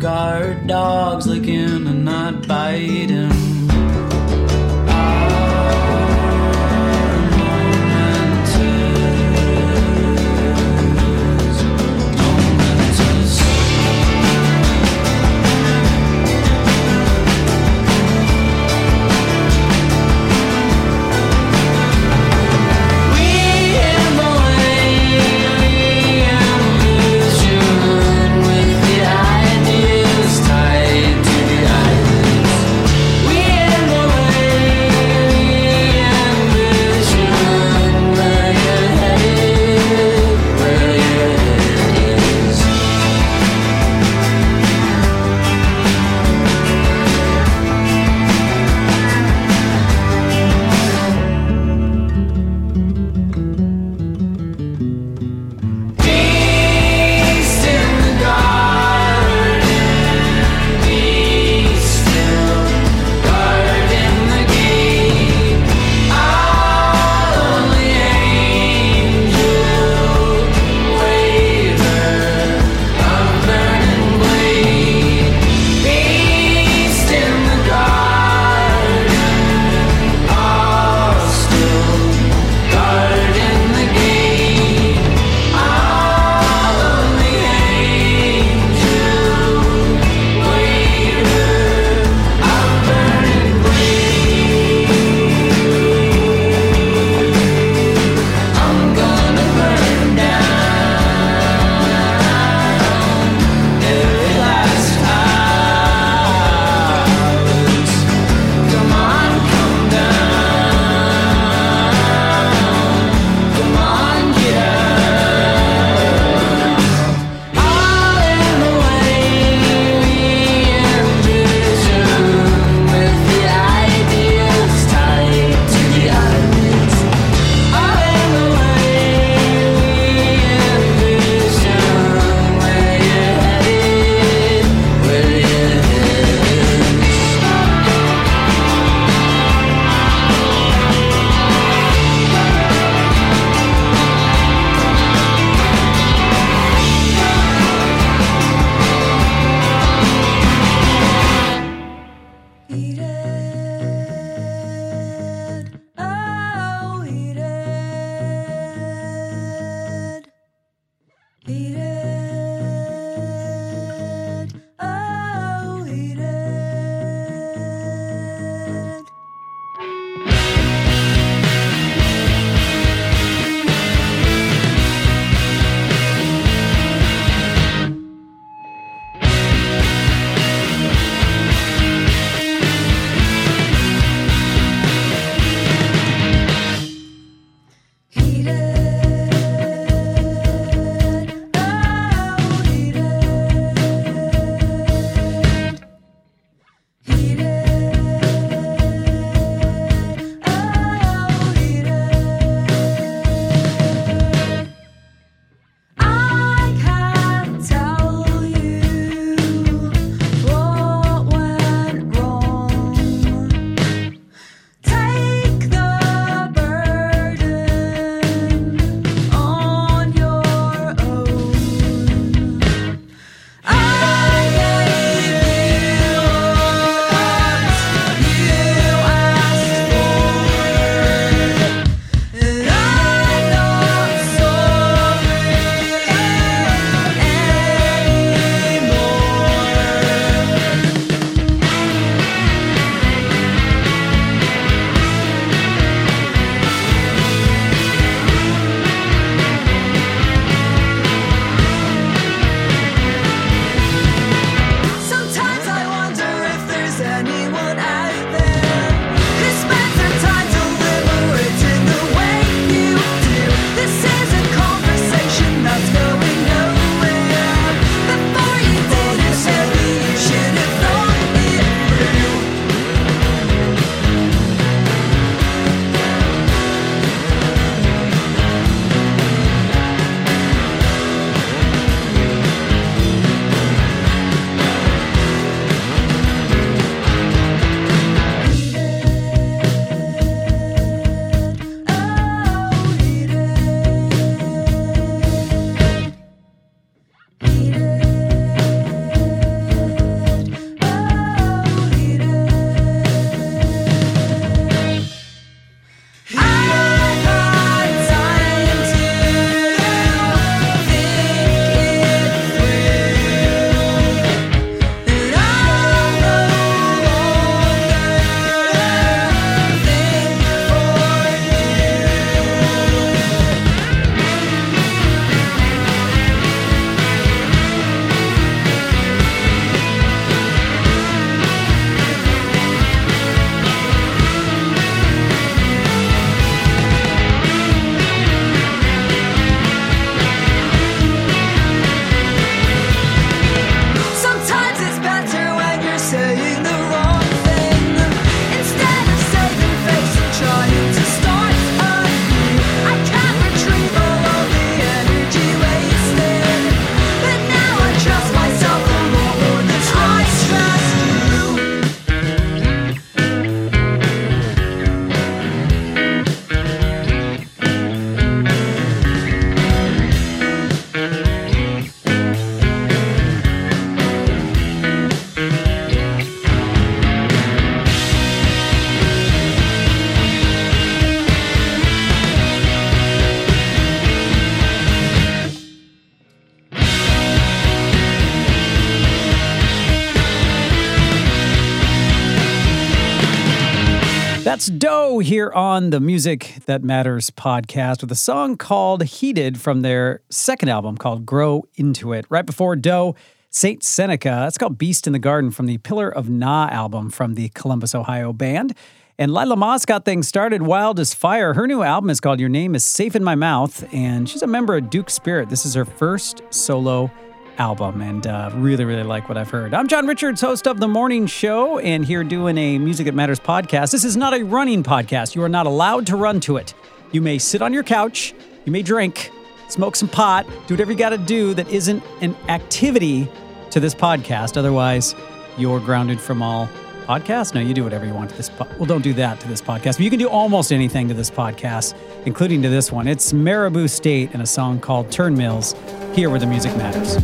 guard dogs licking and not biting. We That's Doe here on the Music That Matters podcast with a song called Heated from their second album called Grow Into It. Right before Doe, Saint Seneca. That's called Beast in the Garden from the Pillar of Na album from the Columbus, Ohio band. And Lila Moss got things started wild as fire. Her new album is called Your Name Is Safe in My Mouth, and she's a member of Duke Spirit. This is her first solo album, and really, really like what I've heard. I'm John Richards, host of The Morning Show, and here doing a Music That Matters podcast. This is not a running podcast. You are not allowed to run to it. You may sit on your couch, you may drink, smoke some pot, do whatever you got to do that isn't an activity to this podcast. Otherwise, you're grounded from all podcasts. No, you do whatever you want to this well, don't do that to this podcast, but you can do almost anything to this podcast, including to this one. It's Marabou State and a song called Turnmills, here where the music matters.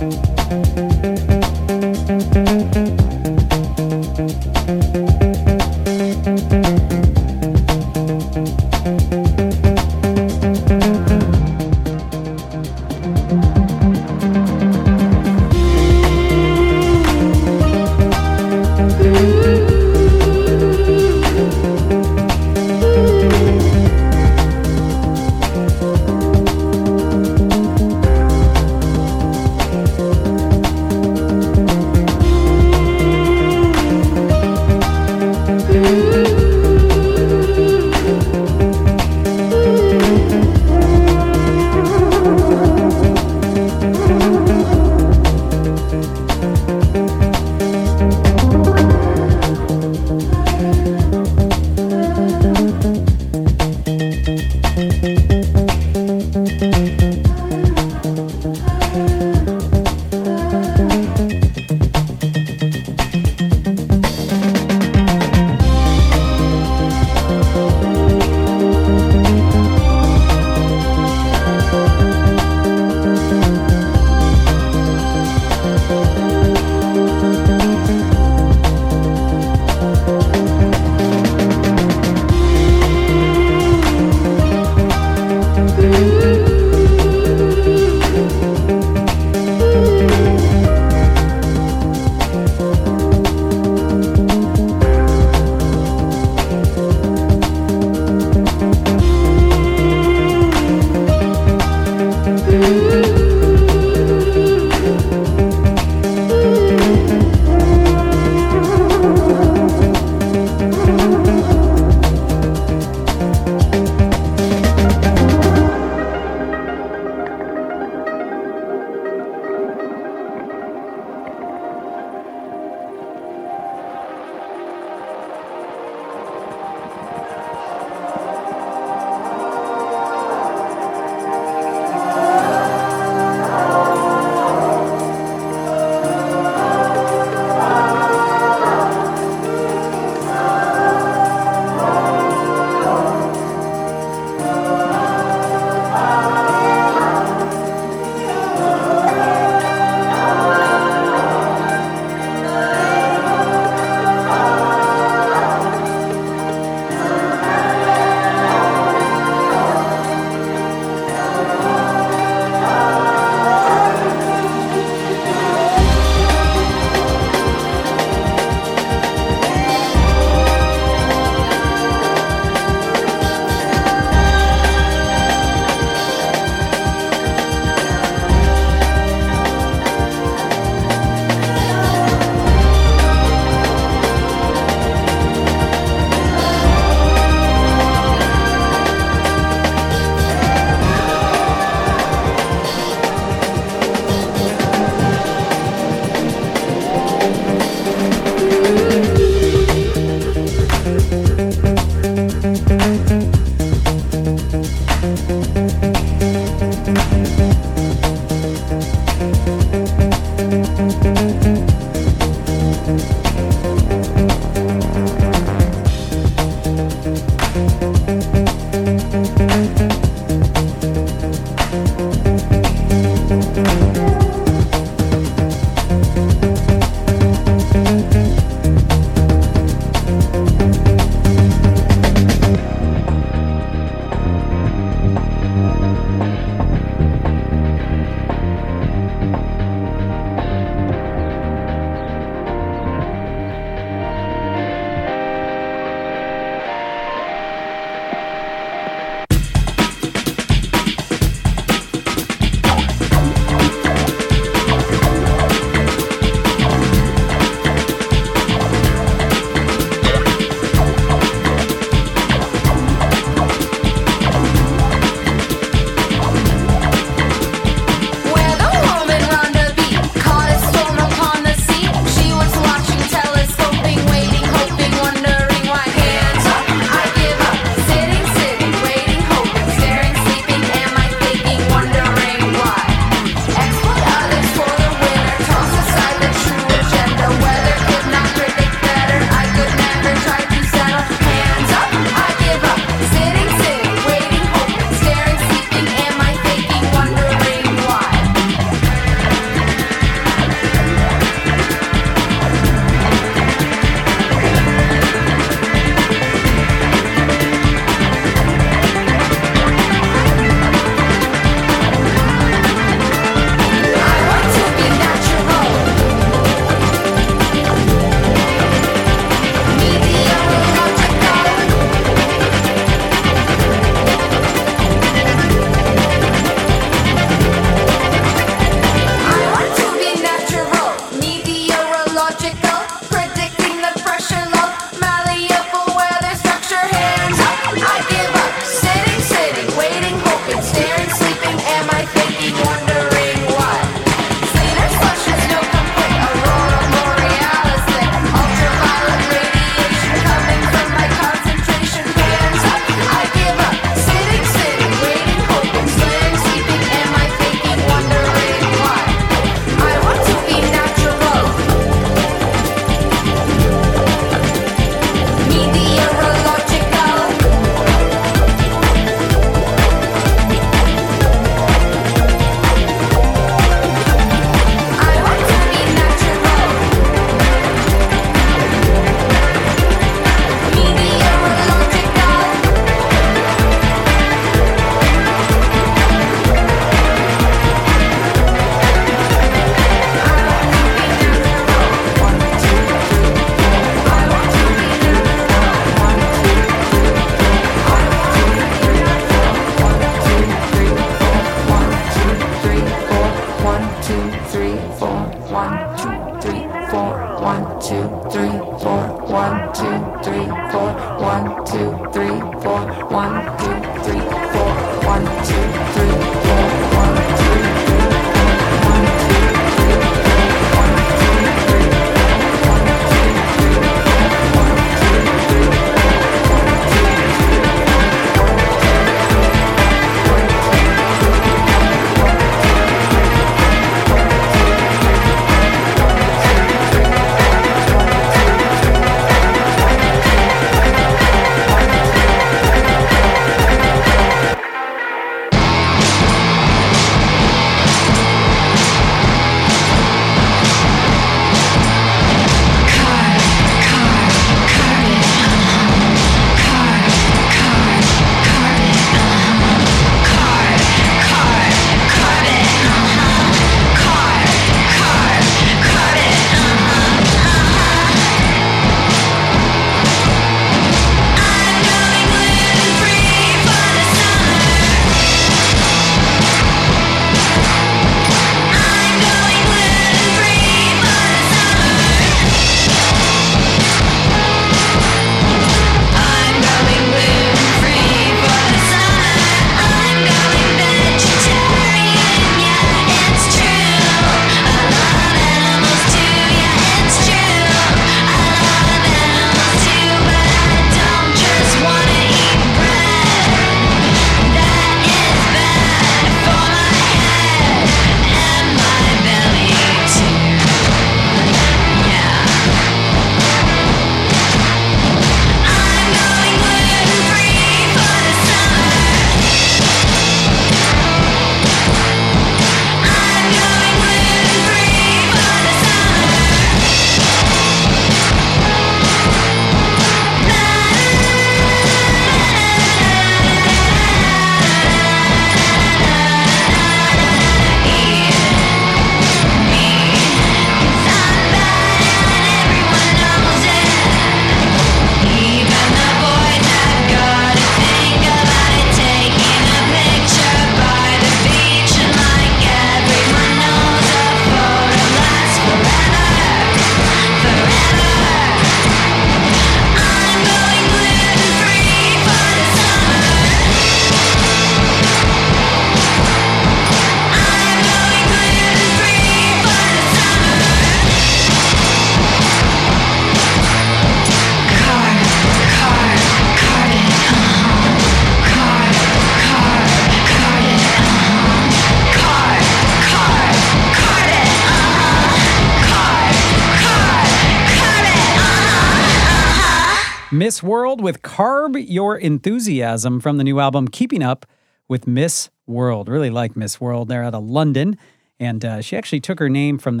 Miss World with Carb Your Enthusiasm from the new album Keeping Up with Miss World. Really like Miss World. They're out of London. And she actually took her name from the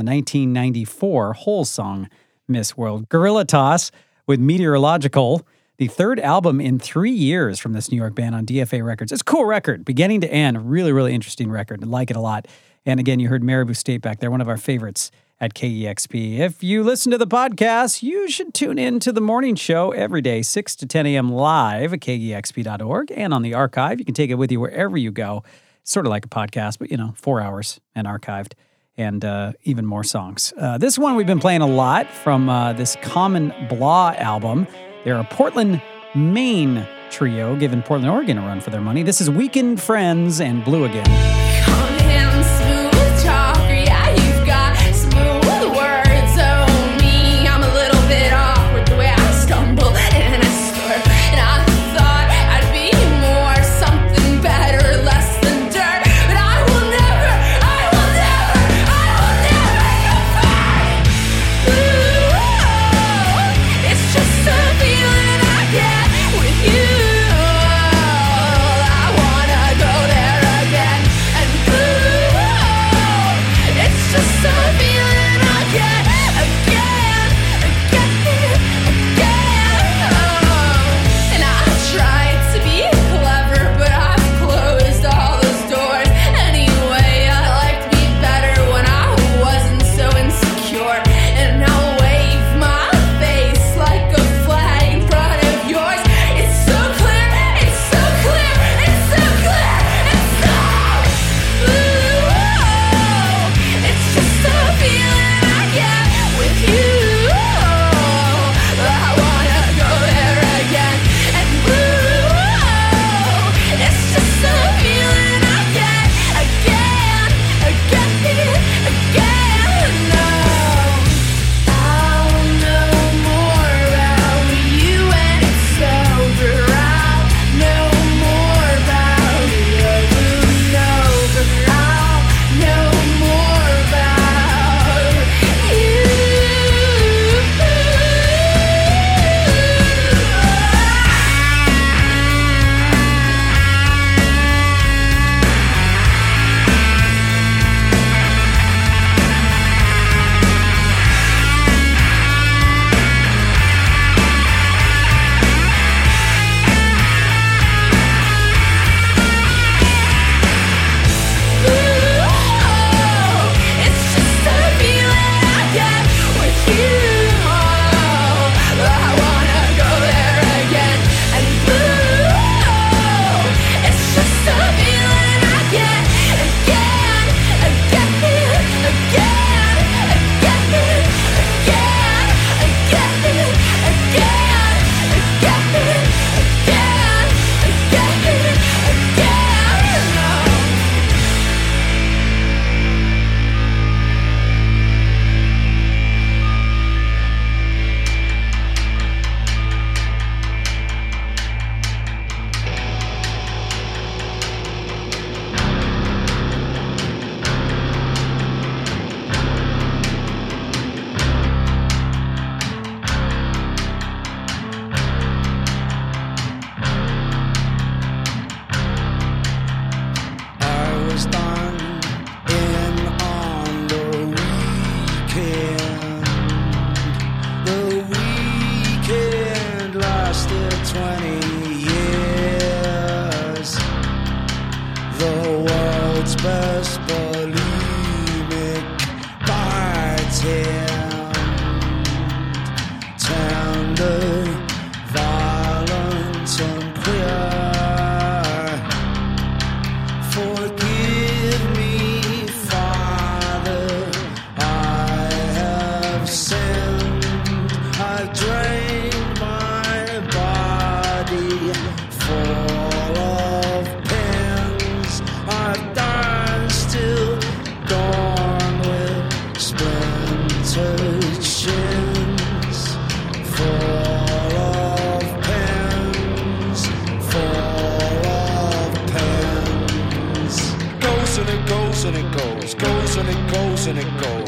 1994 Hole song, Miss World. Gorilla Toss with Meteorological, the third album in 3 years from this New York band on DFA Records. It's a cool record, beginning to end. Really, really interesting record. I like it a lot. And again, you heard Marabou State back there, one of our favorites at KEXP. If you listen to the podcast, you should tune in to the morning show every day, 6 to 10 a.m. live at KEXP.org and on the archive. You can take it with you wherever you go. It's sort of like a podcast, but 4 hours and archived, and even more songs. This one we've been playing a lot from this Common Blah album. They're a Portland, Maine trio, giving Portland, Oregon a run for their money. This is Weekend Friends and Blue Again.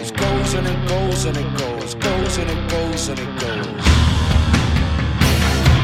and it goes, and it goes, goes and it goes, and it goes.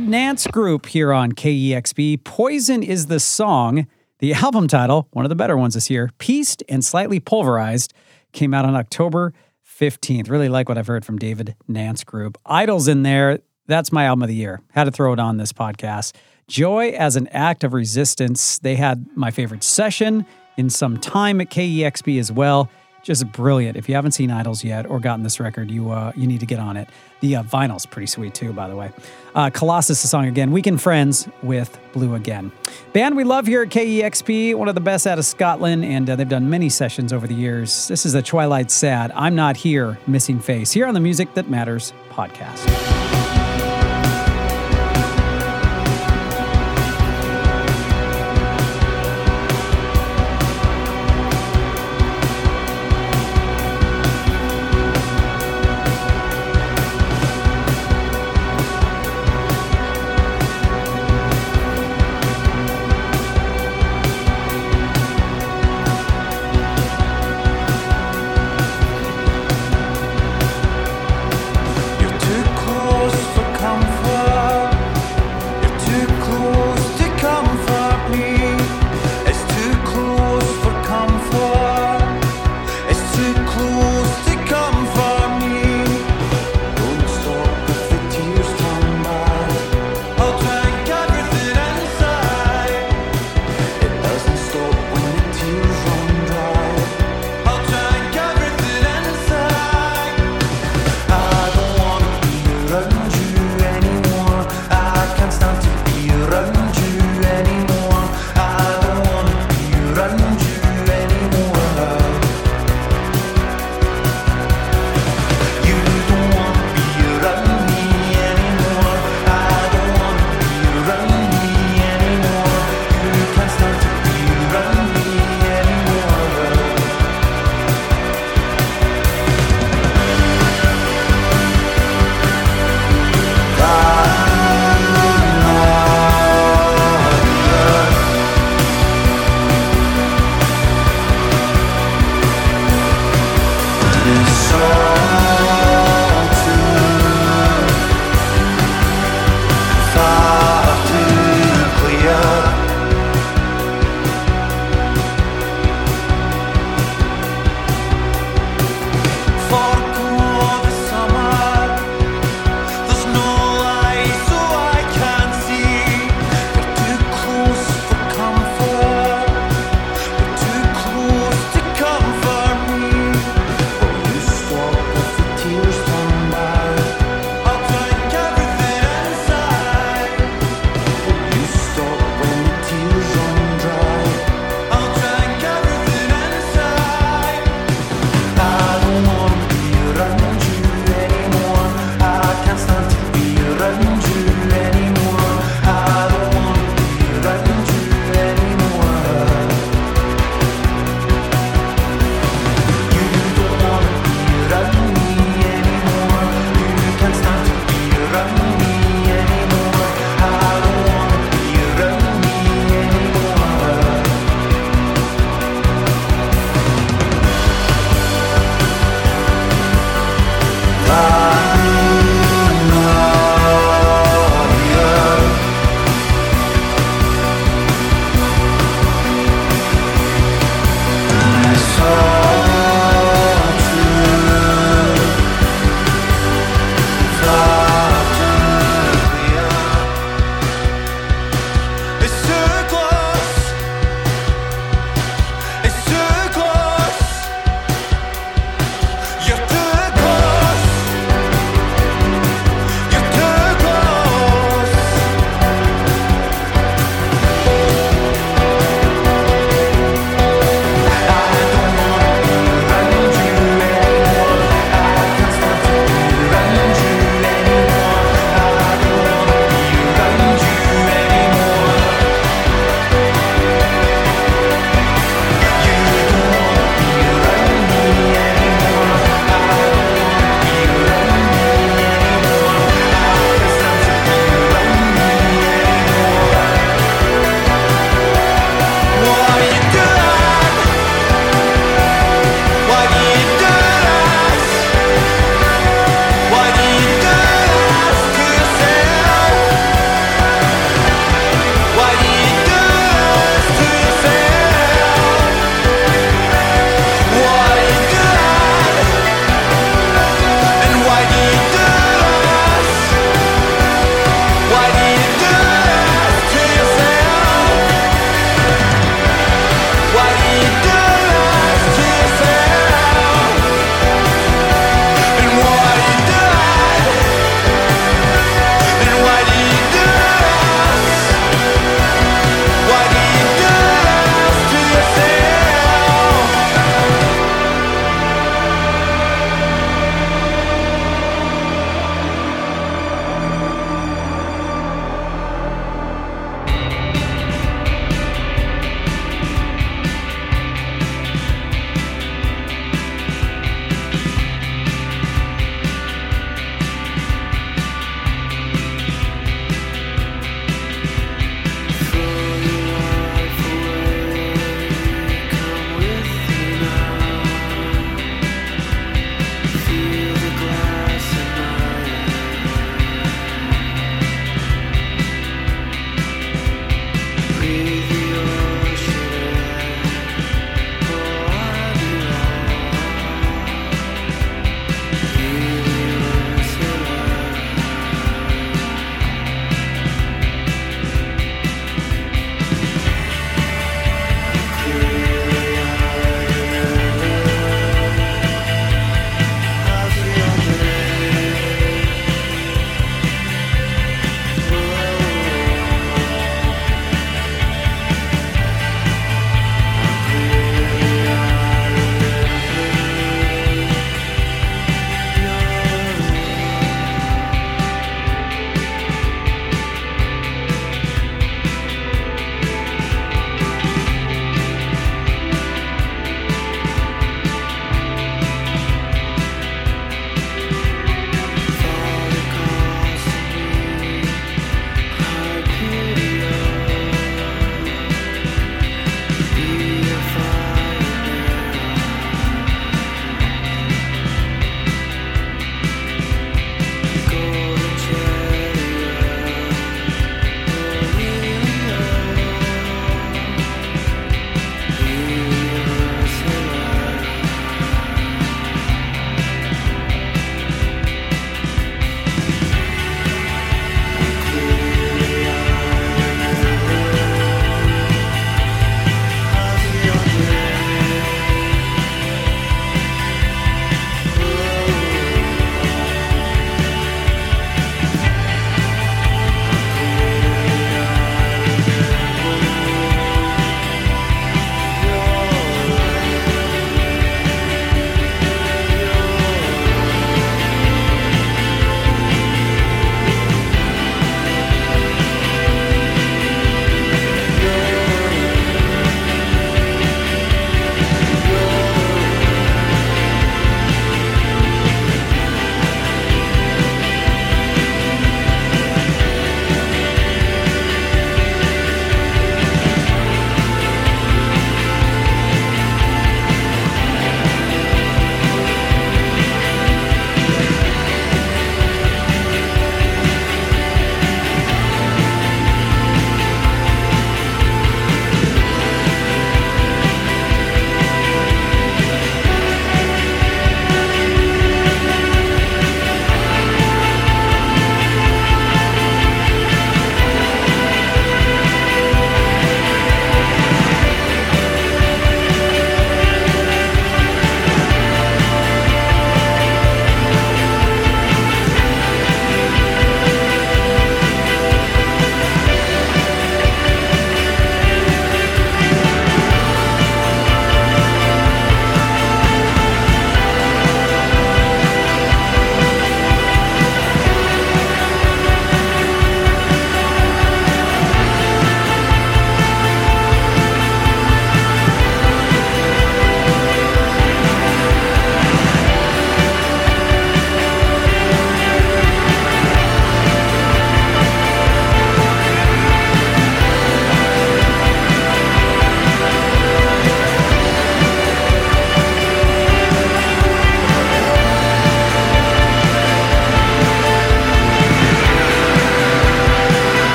David Nance Group here on KEXP. Poison is the song. The album title, one of the better ones this year, Pieced and Slightly Pulverized, came out on October 15th. Really like what I've heard from David Nance Group. Idol's in there. That's my album of the year. Had to throw it on this podcast. Joy as an Act of Resistance. They had my favorite session in some time at KEXP as well. Just brilliant. If you haven't seen Idols yet or gotten this record, you need to get on it. The vinyl's pretty sweet too, by the way. Colossus, the song again. Weekend Friends with Blue Again. Band we love here at KEXP, one of the best out of Scotland, and they've done many sessions over the years. This is the Twilight Sad, I'm Not Here, Missing Face, here on the Music That Matters podcast. Close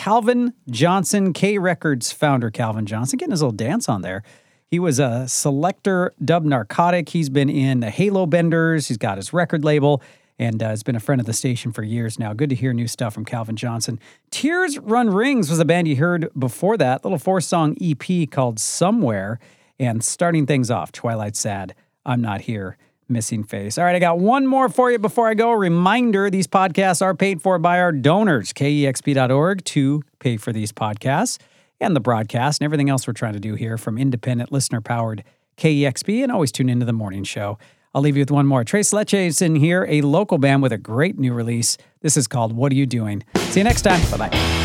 Calvin Johnson, K Records founder Calvin Johnson, getting his little dance on there. He was a Selector Dub Narcotic. He's been in the Halo Benders. He's got his record label and has been a friend of the station for years now. Good to hear new stuff from Calvin Johnson. Tears Run Rings was a band you heard before that, little 4-song EP called Somewhere. And starting things off, Twilight Sad, I'm Not Here, Missing Face. All right, I got one more for you before I go. A reminder, these podcasts are paid for by our donors, kexp.org, to pay for these podcasts and the broadcast and everything else we're trying to do here from independent, listener-powered KEXP, and always tune into the morning show. I'll leave you with one more. Tres Leches in here, a local band with a great new release. This is called What Are You Doing? See you next time. Bye-bye.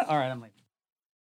All right, I'm leaving.